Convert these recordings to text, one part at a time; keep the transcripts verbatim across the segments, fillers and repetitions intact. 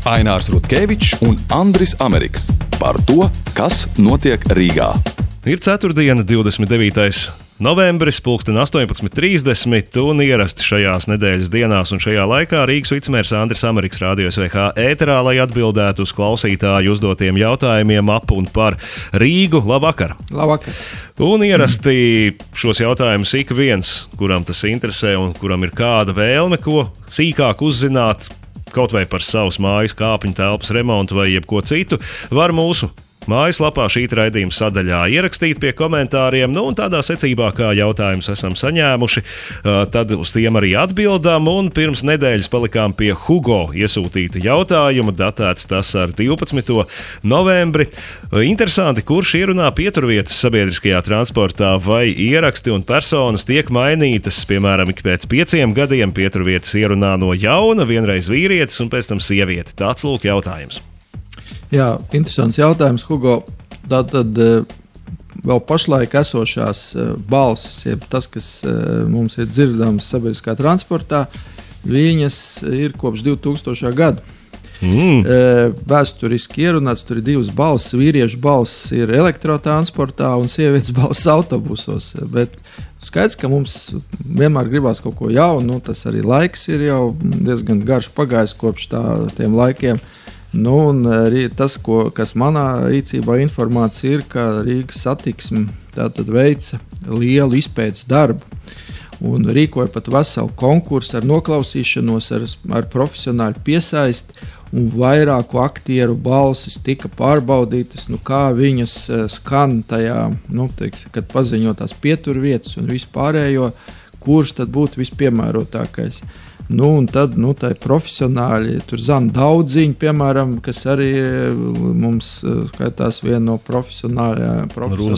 Ainārs Rutkevičs un Andris Ameriks par to, kas notiek Rīgā. Ir ceturtdiena, divdesmit devītais novembris, pulksten astoņpadsmit trīsdesmit, un ierasti šajās nedēļas dienās un šajā laikā Rīgas vicemērs Andris Ameriks Radio S V H ēterā, lai atbildētu uz klausītāju uzdotiem jautājumiem ap un par Rīgu. Labvakar! Labvakar! Un ierasti šos jautājumus ik viens, kuram tas interesē un kuram ir kāda vēlme, ko sīkāk uzzināt, kaut vai par savas mājas kāpņu telpas remontu vai jebko citu, var mūsu mājaslapā šī raidījuma sadaļā ierakstīt pie komentāriem, nu un tādā secībā, kā jautājumus esam saņēmuši, tad uz tiem arī atbildam, un pirms nedēļas palikām pie Hugo iesūtīta jautājuma, datēts tas ar divpadsmito novembri. Interesanti, kurš ierunā pieturvietas sabiedriskajā transportā, vai ieraksti un personas tiek mainītas, piemēram, ik pēc pieciem gadiem pieturvietas ierunā no jauna, vienreiz vīrietis un pēc tam sieviete. Tāds lūk jautājums. Jā, interesants jautājums, Hugo. Tātad vēl pašlaik esošās balsis, jeb tas, kas mums ir dzirdams sabiedriskā transportā, viņas ir kopš divtūkstošā gada. Mm. Vēsturiski ierunāts, tur ir divas balsis. Vīriešu balsis ir elektrotransportā un sievietes balsis autobusos. Bet skaidrs, ka mums vienmēr gribās kaut ko jaunu. Nu, tas arī laiks ir jau diezgan garš pagājis kopš tā, tiem laikiem. Nu, un tas, ko, kas manā rīcībā informācija ir, ka Rīgas satiksme tātad veica lielu izpētes darbu un rīkoja pat veselu konkursu ar noklausīšanos, ar, ar profesionāļu piesaisti, un vairāku aktieru balsis tika pārbaudītas, nu, kā viņas skan tajā, nu, teiksim, kad paziņo tās pieturvietas un vispārējo, kurš tad būtu vispiemērotākais. Nu, un tad nu, tā ir profesionāļi, tur Zana Daudziņa, piemēram, kas arī mums skaitās viena no profesionāļiem, runas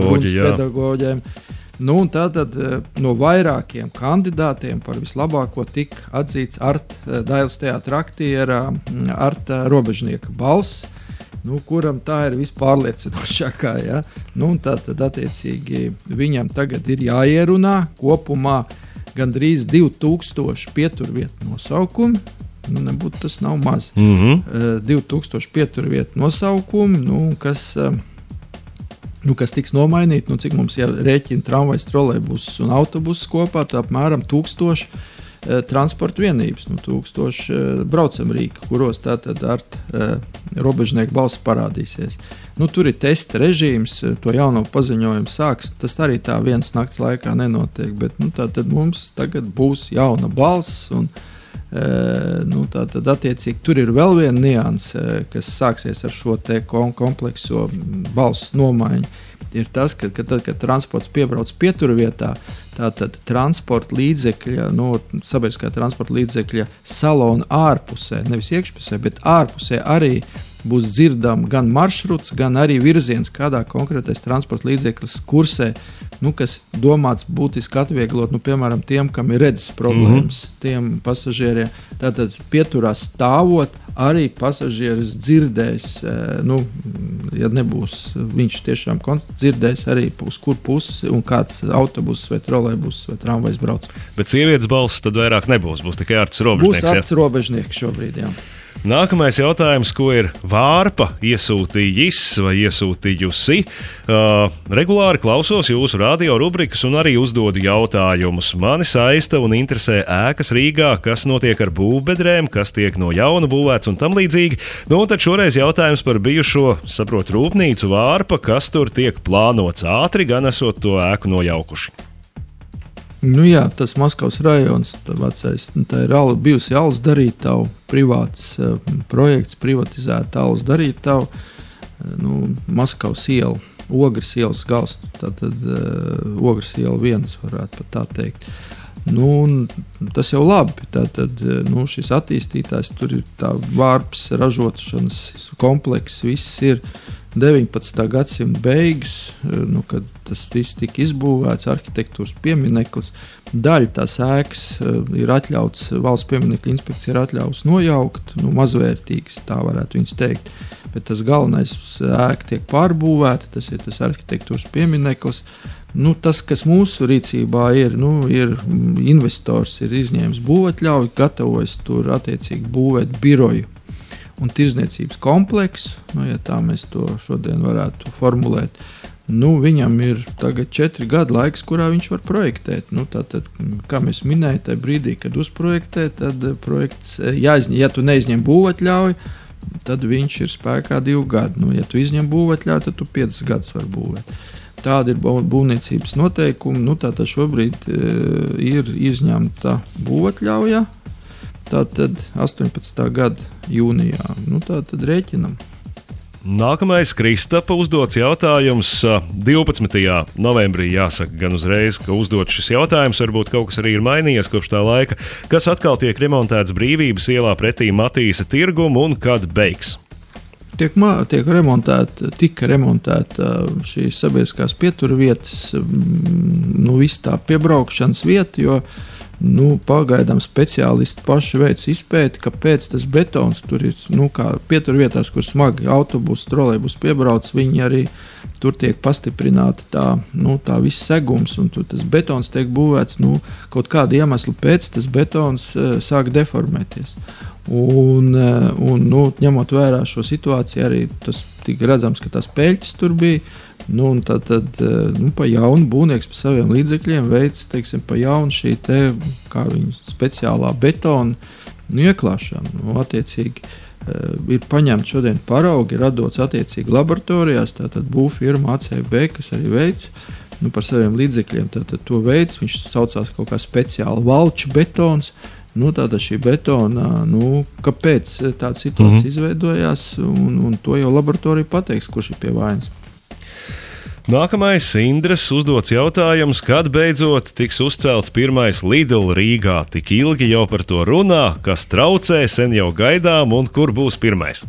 pedagoģiem. Nu, un tātad no vairākiem kandidātiem par vislabāko tika atzīts Art Dailes teātra aktiera Arta Robežnieka balss, nu, kuram tā ir vispārliecinošākā. Ja? Nu, tātad attiecīgi viņam tagad ir jāierunā kopumā gandrīz divi tūkstoši pieturvietu nosaukumi. Nu, nebūtu tas nav maz. Mm-hmm. Uh, divi tūkstoši pieturvietu nosaukumi, nu, kas, uh, nu, kas tiks nomainīti, nu, cik mums jau rēķina tramvajs, trolejbusus un autobusus kopā, tā apmēram tūkstoši uh, transporta vienības, nu, tūkstoši uh, braucamrīka, kuros tātad ar uh, robežnieku balss parādīsies. Nu, tur ir testa režīms, to jauno paziņojumu sāks. Tas arī tā vienas nakts laikā nenotiek, bet nu, tātad mums tagad būs jauna balss. Un, e, nu, tātad attiecīgi tur ir vēl viena nianse, kas sāksies ar šo te komplekso balss nomaiņu. Ir tas, ka, ka tad, kad transports piebrauc pieturvietā, tātad transporta līdzekļa, no sabiedriskā transporta līdzekļa salona ārpusē, nevis iekšpusē, bet ārpusē arī būs dzirdama gan maršruts, gan arī virziens, kādā konkrētais transporta līdzeklis kursē, nu, kas domāts būtiski atvieglot, nu, piemēram, tiem, kam ir redzes problēmas, mm-hmm. tiem pasažieriem. Tātad pieturās stāvot, arī pasažieris dzirdēs, nu, ja nebūs, viņš tiešām dzirdēs arī uz kur pusi un kāds autobus vai trolejbus vai tramvajs brauc. Bet sievietes balss tad vairāk nebūs, būs tikai Arts Robežnieks. Būs Arts Robežnieks šobrīd, jā. Nākamais jautājums, ko ir Vārpa iesūtījis vai iesūtījusi. Uh, regulāri klausos jūsu radio rubrikas un arī uzdodu jautājumus. Mani saista un interesē ēkas Rīgā, kas notiek ar būvbedrēm, kas tiek no jauna būvēts un tam līdzīgi. Nu, tad šoreiz jautājums par bijušo, saprotu, rūpnīcu Vārpa, kas tur tiek plānots ātri, gan esot to ēku nojaukuši. Nu jā, tas Maskavas rajons, tā vecais, tā ir al, bijusi Alus darītavu, privāts uh, projekts, privatizēta Alus darītavu, uh, nu, Maskavas iela, Ogres ielas gals, tātad uh, Ogres iela viens varētu pat tā teikt. Nu, tas jau labi, tātad nu, šis attīstītājs, tur ir tā Vārpas ražošanas komplekss, viss ir deviņpadsmitā gadsimta beigas, nu, kad tas viss tika izbūvēts, arhitektūras piemineklis. Daļa tās ēkas ir atļauts, valsts pieminekļa inspekcija ir atļauts nojaukt, nu, mazvērtīgas, tā varētu viņas teikt. Bet tas galvenais ēka tiek pārbūvēta, tas ir tas arhitektūras piemineklis. Nu, tas, kas mūsu rīcībā ir, nu, ir investors ir izņēmis būvatļauju, gatavojas tur attiecīgi būvēt biroju. un tirdzniecības kompleksu, nu, ja tā mēs to šodien varētu formulēt. Nu, viņam ir tagad četri gadu laiks, kurā viņš var projektēt. Nu, tātad, kā mēs minējām, tajā brīdī, kad uzprojektē, tad projekts jāizņem. Ja tu neizņem būvatļauju, tad viņš ir spēkā divu gadu. Nu, ja tu izņem būvatļauju, tad tu piecus gadus var būvēt. Tāda ir būvniecības noteikumi. Nu, tātad šobrīd e, ir izņemta būvatļauja. Tātad astoņpadsmitā gada jūnijā. Nu, tātad rēķinam. Nākamais Kristapa uzdots jautājums divpadsmitajā novembrī, jāsaka gan uzreiz, ka uzdot šis jautājums, varbūt kaut kas arī ir mainījies kopš tā laika, kas atkal tiek remontēts Brīvības ielā pretī Matīsa tirgumu un kad beigs? Tiek, tiek remontēta, tika remontēta šīs sabiedriskās pieturvietas, nu, viss tā piebraukšanas vieta, jo Nu, pagaidām speciālisti paši veic izpēti, kāpēc tas betons tur ir. Nu, kā pieturvietās, kur smagi autobusi, trolejbusi piebrauc, viņi arī tur tiek pastiprināti tā, nu, tā viss segums, un tur tas betons tiek būvēts, nu, kaut kādu iemeslu pēc tas betons uh, sāk deformēties. Un, uh, un nu, ņemot vērā šo situāciju, arī tas tika redzams, ka tās peļķes tur bija. Nu, tad, tad nu, pa jaunu būvnieks pa saviem līdzekļiem veic, teiksim, pa jaunu šī te, kā viņa speciālā betona nu, ieklāšana. Nu, attiecīgi ir paņemti šodien paraugi, radots attiecīgi laboratorijās, tātad būvfirma A C B, kas arī veic nu, par saviem līdzekļiem, tātad to veic, viņš saucās kaut kā speciāli valču betons. Nu, tātad šī betona, nu, kāpēc tāda situācija mm-hmm. izveidojās, un, un to jau laboratorija pateiks, kurš ir pie vainas. Nākamais Indras uzdots jautājums, kad beidzot tiks uzcelts pirmais Lidl Rīgā. Tik ilgi jau par to runā, kas traucē, sen jau gaidām, un kur būs pirmais?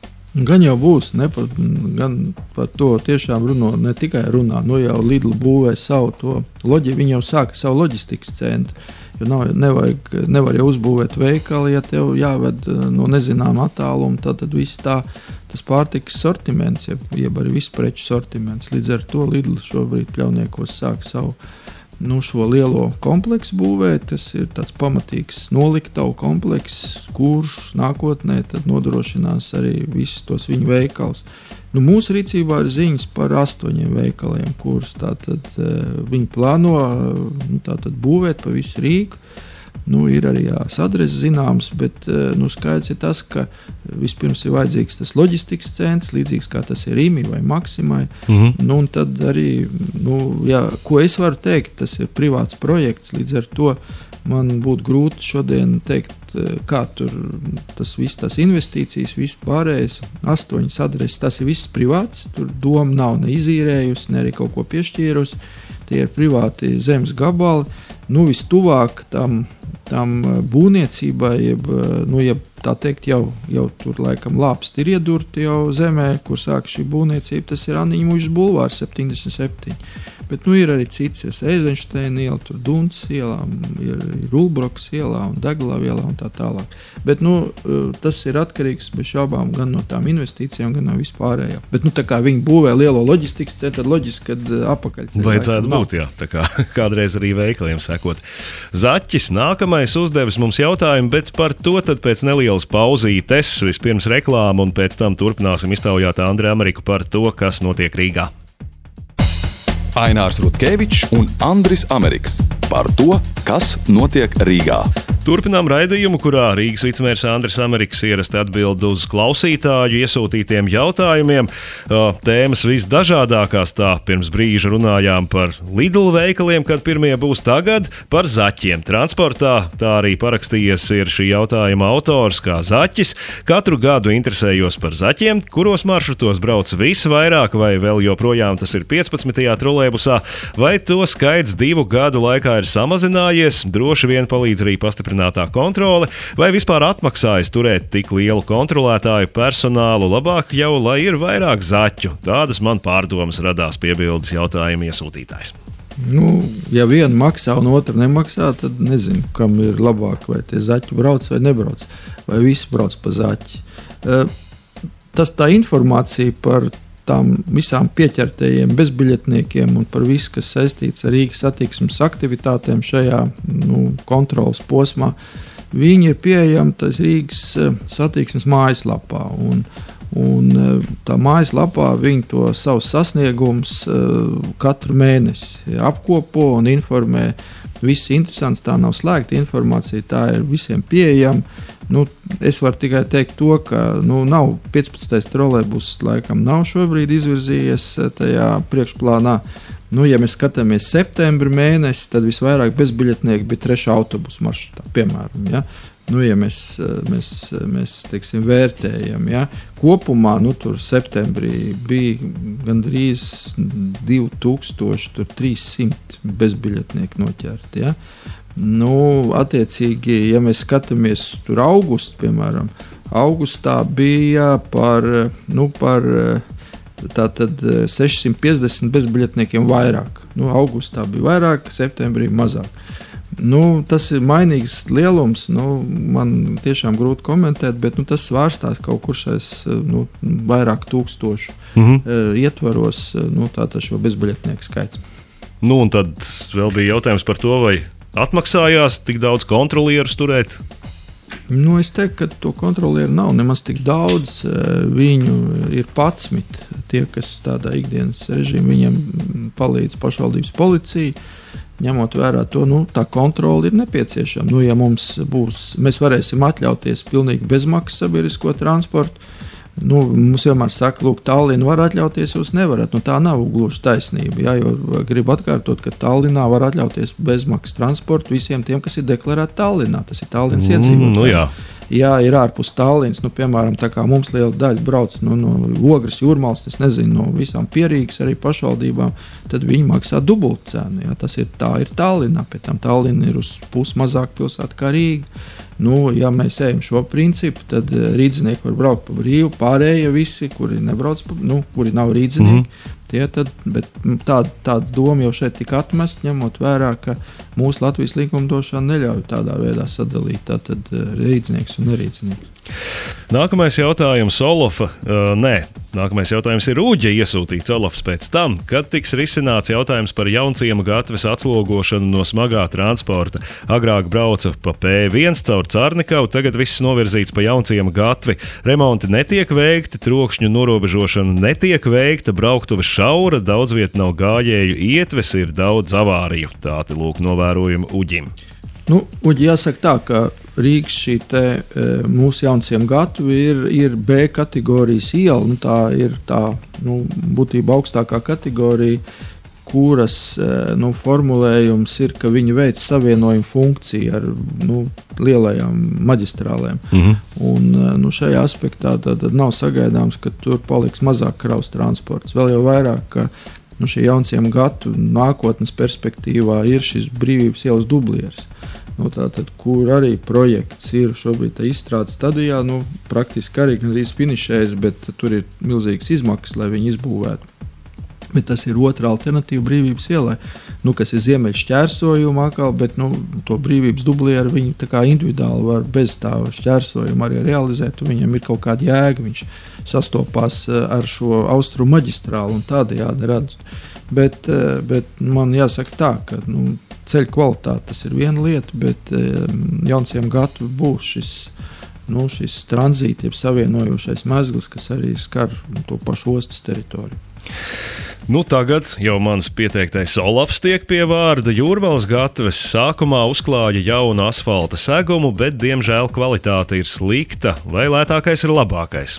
Gan jau būs, ne par, gan par to tiešām runā, ne tikai runā. Nu jau Lidl būvē savu to loģi, viņi jau sāka savu loģistikas centru. Jo nav, nevajag, nevar jau uzbūvēt veikalu, ja tev jāved no nezināma attāluma, tad, tad viss tā, tas pārtikas sortiments, jeb, jeb arī viss preču sortiments. Līdz ar to Lidl šobrīd Pļauniekos sāk savu nu, šo lielo kompleksu būvēt. Tas ir tāds pamatīgs noliktavu komplekss, kurš nākotnē tad nodrošinās arī visus tos viņu veikalus. Nu, mūsu rīcībā ir ziņas par astoņiem veikaliem, kurus tātad, e, viņi plāno nu, tātad būvēt pa visu Rīgu. Nu, ir arī adreses zināms, bet nu, skaidrs ir tas, ka vispirms ir vajadzīgs tas loģistikas centrs, līdzīgs kā tas ir Rīmī vai Maksimai. Mm-hmm. Nu, un tad arī, nu, jā, ko es varu teikt, tas ir privāts projekts, līdz ar to man būtu grūti šodien teikt, kā tur tas viss, tās investīcijas, viss pārējais, astoņas adreses, tas ir viss privāts, tur doma nav ne izīrējusi, ne arī kaut ko piešķīrusi, tie ir privāti zemes gabali, nu vistuvāk tam, tam būvniecībai, jeb, nu, jeb tā teikt, jau, jau tur laikam lāpsti ir iedurti jau zemē, kur sāk šī būvniecība, tas ir Anniņu Muižas bulvārs septiņdesmit septiņi. Bet nu, ir arī cits, ir Eizenšteina iela, tur Duntas ielā, ir Rulbrokas ielā un Deglavas ielā un tā tālāk. Bet nu, tas ir atkarīgs bez šaubām gan no tām investīcijām, gan no vispārējā. Bet nu, tā kā viņi būvē lielo loģistikas centru, tad loģiski, kad apakaļceļā. Vajadzētu būt, jā, tā kā kādreiz arī veikaliem sekot. Zaķis nākamais uzdevis mums jautājumu, bet par to tad pēc nelielas pauzītes, vispirms reklāma un pēc tam turpināsim iztaujāt Andri Ameriku par to, kas notiek Rīgā. Ainārs Rutkevičs un Andris Ameriks par to, kas notiek Rīgā. Turpinām raidījumu, kurā Rīgas vicemērs Andris Ameriks ierasti atbild uz klausītāju iesūtītiem jautājumiem. Tēmas visdažādākās, tā pirms brīža runājām par Lidl veikaliem, kad pirmie būs tagad, par zaķiem transportā. Tā arī parakstījies ir šī jautājuma autors kā zaķis. Katru gadu interesējos par zaķiem, kuros maršrutos brauc visvairāk vai vēl joprojām tas ir piecpadsmitajā trolejbusā, vai to skaits divu gadu laikā ir samazinājies, droši vien palīdz arī pastiprināt kontrole, vai vispār atmaksājas turēt tik lielu kontrolētāju personālu, labāk jau, lai ir vairāk zaķu. Tādas man pārdomas radās, piebildes jautājuma iesūtītājs. Nu, ja viena maksā un otra nemaksā, tad nezinu, kam ir labāk, vai tie zaķi brauc vai nebrauc, vai visi brauc pa zaķi. Tas tā informācija par tām visām pieķertajiem bezbiļetniekiem un par visu, kas saistīts ar Rīgas satiksmes aktivitātēm šajā nu, kontrolas posmā. viņi ir pieejami tas Rīgas satiksmes mājaslapā. Un, un tā mājaslapā viņi to savus sasniegumus katru mēnesi apkopo un informē. Viss interesants, tā nav slēgta informācija, tā ir visiem pieejama. Nu, es varu tikai teikt to, ka nu, nav piecpadsmitais trolejbus, laikam nav šobrīd izvirzījies tajā priekšplānā. Nu, ja mēs skatāmies septembra mēnesi, tad visvairāk bezbiļetnieki bija trešā autobusu maršrutā, piemēram. Ja? Nu, ja mēs, mēs, mēs teiksim, vērtējam, ja? Kopumā nu, tur septembrī bija gandrīz divi tūkstoši trīssimti bezbiļetnieki noķerti. Ja? Nu, attiecīgi, ja mēs skatāmies tur augustu, piemēram, augustā bija par, nu, par tātad sešsimt piecdesmit bezbiļetniekiem vairāk. Nu, augustā bija vairāk, septembrī mazāk. Nu, tas ir mainīgs lielums, nu, man tiešām grūti komentēt, bet nu, tas svārstās kaut kur šais nu, vairāk tūkstošu mm-hmm. uh, ietvaros, nu, tātad šo bezbiļetnieku skaits. Nu, un tad vēl bija jautājums par to, vai atmaksājās tik daudz kontrolierus turēt? Nu, es teiktu, ka to kontrolieru nav nemaz tik daudz. Viņu ir patsmit. Tie, kas tādā ikdienas režīmā viņiem palīdz pašvaldības policija, ņemot vērā to, nu, tā kontrole ir nepieciešama. Nu, ja mums būs, mēs varēsim atļauties pilnīgi bezmaksas sabiedrisko transportu, nu, mums vienmēr saka, lūk, Tallinna var atļauties, jūs nevarat. Nu, tā nav gluži taisnība. Jā, jo gribu atkārtot, ka Tallinnā var atļauties bezmaksas transportu visiem tiem, kas ir deklarēti Tallinnā. Tas ir Tallinnas mm, iedzīvotāji. Nu, jā. Jā, ir ārpus Tallinnas, nu, piemēram, tā kā mums liela daļa brauc no, no Ogres, Jūrmalas, es nezinu, no visām Pierīgas arī pašvaldībām, tad viņi maksā dubultcenu. Jā, tas ir tā ir Tallinnā, pēc tam Tallinna ir uz pusi mazāk pilsēta kā Rīga. Nu, ja mēs ejam šo principu, tad rīdzinieki var braukt pa brīvu, pārējie visi, kuri nebrauc, pa, nu, kuri nav rīdzinieki. Mm. Tie tad, bet tā, tāds doma jau šeit tika atmest, ņemot vērā, ka mūsu Latvijas likumdošana neļauj tādā veidā sadalīt tātad rīdzinieks un nerīdzinieks. Nākamais jautājums Olafa. Uh, nē, nākamais jautājums ir Uģa iesūtīts Olafs pēc tam, kad tiks risināts jautājums par Jaunciema gatves atslogošanu no smagā transporta. Agrāk brauca pa P viens caur Carnikavu, tagad viss novirzīts pa Jaunciema gatvi. Remonti netiek veikti, trokšņu norobežošana netiek veikta, brauktuves šaura, daudz viet nav gājēju ietves, ir daudz avāriju. Tāti lūk novērojumi Uģim. Nu, Uģi, jāsaka tā, ka Rīgas šī te, mūsu Jaunciema gatve ir, ir B kategorijas iela. Nu, tā ir tā, nu, būtībā augstākā kategorija, kuras nu, formulējums ir, ka viņi veic savienojumu funkciju ar nu, lielajām maģistrālēm. Mm-hmm. Un, nu, šajā aspektā tad, tad nav sagaidāms, ka tur paliks mazāk kravas transports. Vēl jau vairāk, ka nu, šī Jaunciema gatve nākotnes perspektīvā ir šis Brīvības ielas dublieris. Nu, tātad, kur arī projekts ir šobrīd izstrādes stadijā, nu, praktiski arī gandrīz finišējas, bet tur ir milzīgas izmaksas, lai viņi izbūvētu. Bet tas ir otra alternatīva Brīvības ielai, nu, kas ir ziemeļu šķērsojuma atkal, bet nu, to Brīvības dublieru viņi tā kā individuāli var bez tā šķērsojuma arī realizēt, un viņam ir kaut kāda jēga, viņš sastopās ar šo austrumu maģistrālu un tādējādi radz. Bet, bet man jāsaka tā, ka nu, ceļu kvalitāte tas ir viena lieta, bet Jaunciema gatve būs šis, nu, šis tranzīta, jeb savienojošais mezgls, kas arī skar to pašu ostas teritoriju. Nu, tagad jau mans pieteiktais Olafs tiek pie vārda. Jūrmalas gatves sākumā uzklāja jaunu asfalta segumu, bet, diemžēl, kvalitāte ir slikta. Vai lētākais ir labākais?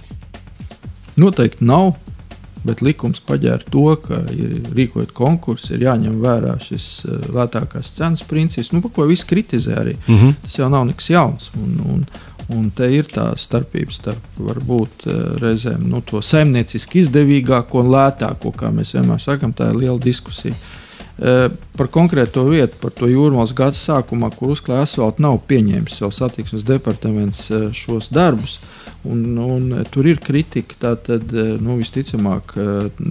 Noteikti nav. Bet likums paģēra to, ka ir rīkojot konkursu, ir jāņem vērā šis lētākās cenas princips, nu, par ko visi kritizē arī. Mm-hmm. Tas jau nav nekas jauns. Un, un, un te ir tā starpība starp varbūt reizēm nu, to saimnieciski izdevīgāko un lētāko, kā mēs vienmēr sakam, tā ir liela diskusija. Par konkrēto vietu, par to Jūrmalas gatves sākumā, kur uzklāja asfaltu, nav pieņēmis vēl satiksmes departaments šos darbus. Un, un, tur ir kritika, tātad nu, visticamāk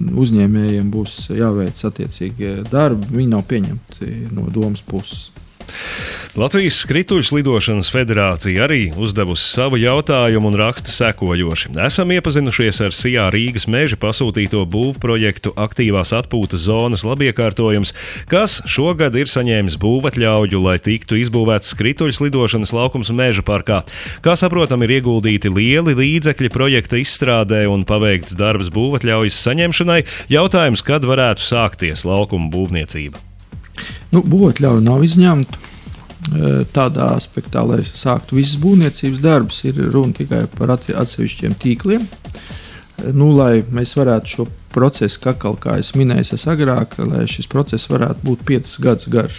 uzņēmējiem būs jāveic attiecīgie darbi, viņi nav pieņemti no domas puses. Latvijas Skrituļslidošanas federācija arī uzdevusi savu jautājumu un raksta sekojoši. Esam iepazinušies ar Sijā Rīgas meža pasūtīto būvprojektu aktīvās atpūtas zonas labiekārtojums, kas šogad ir saņēmis būvatļauju, lai tiktu izbūvēts Skrituļslidošanas laukums meža parkā. Kā saprotam, ir ieguldīti lieli līdzekļi projekta izstrādē un paveikts darbs būvatļaujas saņemšanai. Jautājums, kad varētu sākties laukuma būvniecība? Nu, būvatļauja nav izņemta. Tādā aspektā, lai sāktu visas būvniecības darbus, ir runa tikai par atsevišķiem tīkliem. Nu, lai mēs varētu šo procesu, kakal, kā es minēju agrāk, lai šis process varētu būt piecus gadus garš.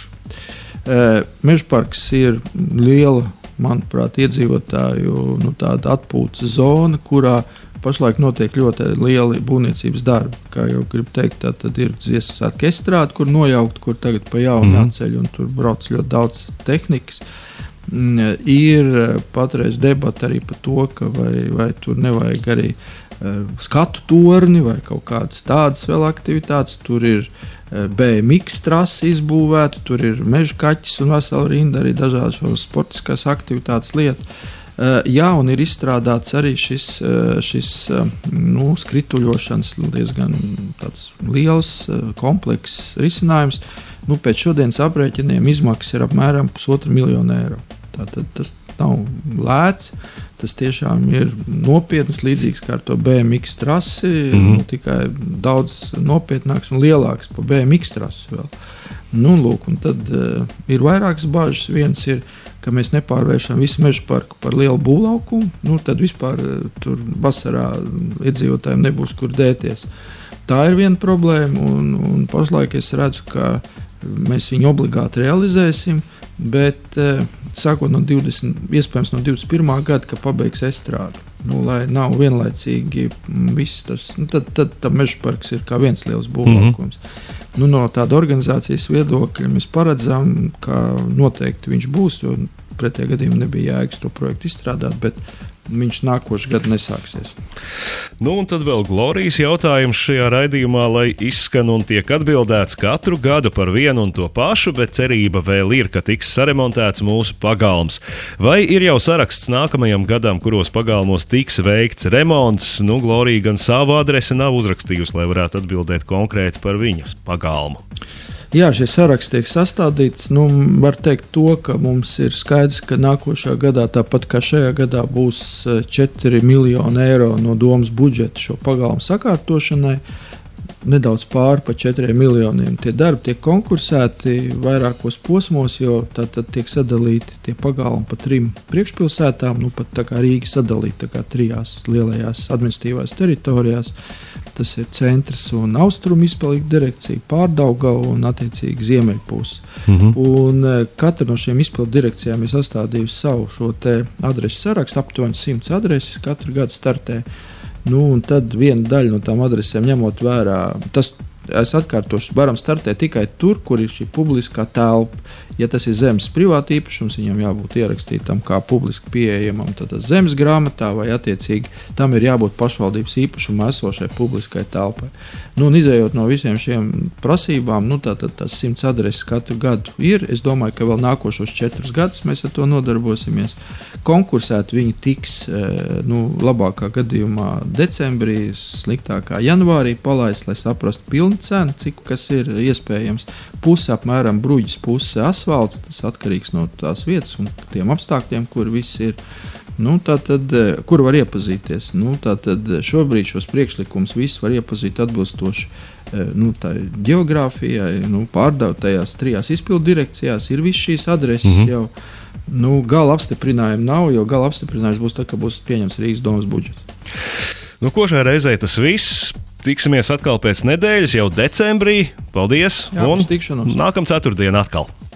Mežparks ir liela, manuprāt, iedzīvotāju nu, tāda atpūtas zona, kurā pašlaik notiek ļoti lieli būvniecības darbi. Kā jau gribu teikt, tā tad ir dziesmu svētku estrāde, kur nojaukt, kur tagad pa jaunu mm. atceļ, un tur brauc ļoti daudz tehnikas. Ir patreiz debata arī par to, ka vai, vai tur nevajag arī uh, skatu torni vai kaut kādas tādas vēl aktivitātes. Tur ir uh, B M X trasi izbūvēta, tur ir meža kaķis un vesela rinda arī dažādas sportiskās aktivitātes lietas. Uh, jā, un ir izstrādāts arī šis, uh, šis uh, nu, skrituļošanas diezgan tāds liels, uh, komplekss risinājums. Nu, pēc šodienas aprēķiniem izmaksas ir apmēram pusotra miljona eiro. Tātad tas nav lēts, tas tiešām ir nopietns, līdzīgs kā ar to B M X trasi, mm-hmm. nu, tikai daudz nopietnāks un lielāks pa B M X trasi vēl. Nu, lūk, un tad uh, ir vairākas bažas. Viens ir, ka mēs nepārvēršam visu meža parku par lielu būvlaukumu, nu, tad vispār tur vasarā iedzīvotājiem nebūs kur dēties. Tā ir viena problēma, un, un pašlaik es redzu, ka mēs viņu obligāti realizēsim, bet sākot no divdesmit, iespējams no divdesmit pirmā gada, ka pabeigs estrādi. Nu, lai nav vienlaicīgi viss tas, nu, tad, tad tā meža parks ir kā viens liels būvlaukums. Mm-hmm. Nu, no tāda organizācijas viedokļa mēs paredzam, ka noteikti viņš būs, jo pretējā gadījumā nebija jēgas to projektu izstrādāt, bet viņš nākošais gads nesāksies. Nu, un tad vēl Glorijas jautājums šajā raidījumā, lai izskan un tiek atbildēts katru gadu par vienu un to pašu, bet cerība vēl ir, ka tiks saremontēts mūsu pagalms. Vai ir jau saraksts nākamajam gadam, kuros pagalmos tiks veikts remonts? Nu, Glorija gan savu adresi nav uzrakstījusi, lai varētu atbildēt konkrēti par viņas pagalmu. Jā, šie saraksti tiek sastādīts. Nu, var teikt to, ka mums ir skaidrs, ka nākošā gadā, tāpat kā šajā gadā, būs četri miljoni eiro no domas budžeta šo pagalmu sakārtošanai. Nedaudz pāri pa četriem miljoniem. Tie darbi tiek konkursēti vairākos posmos, jo tad, tad tiek sadalīti tie pagalmi pa trim priekšpilsētām, nu pat tā kā Rīga sadalīta tā kā trijās lielajās administratīvās teritorijās. Tas ir centrs un austrumu izpildu direkcija, Pārdaugava un attiecīgi ziemeļpuse. Mm-hmm. Un katra no šiem izpildu direkcijām ir sastādījusi savu šo te adresu sarakstu, aptuveni simts adreses katru gadu startē. Nu, un tad viena daļa no tām adresēm ņemot vērā, tas, es atkārtošu, varam startēt tikai tur, kur ir šī publiskā telpa. Ja tas ir zemes privāta īpašums, viņam jābūt ierakstītam kā publiski pieejamam zemes grāmatā, vai attiecīgi tam ir jābūt pašvaldības īpašumā esošai publiskai telpai. Nu, un izējot no visiem šiem prasībām, nu, tātad tās simts adreses katru gadu ir. Es domāju, ka vēl nākošos četrus gadus mēs ar to nodarbosimies. Konkursēt viņi tiks, nu, labākā gadījumā decembrī, sliktākā janvārī palaist, lai saprastu pilnu cenu, cik kas ir iespējams. Puse apmēram bruģis, puse asfalts, tas atkarīgs no tās vietas un tiem apstākļiem, kur viss ir. Nu, tātad, kur var iepazīties? Nu, tātad šobrīd šos priekšlikumus visus var iepazīt atbilstoši nu, tā geogrāfijai, nu, pārdautajās trijās izpildu direkcijās ir viss šīs adreses mm-hmm. jau. Nu, gala apstiprinājumu nav, jo gala apstiprinājums būs tad, ka būs pieņems Rīgas domas budžets. Nu, ko šajā reizē tas viss? Tiksimies atkal pēc nedēļas, jau decembrī. Paldies! Jā, un uz tikšanos. Nākamā ceturtdiena atkal.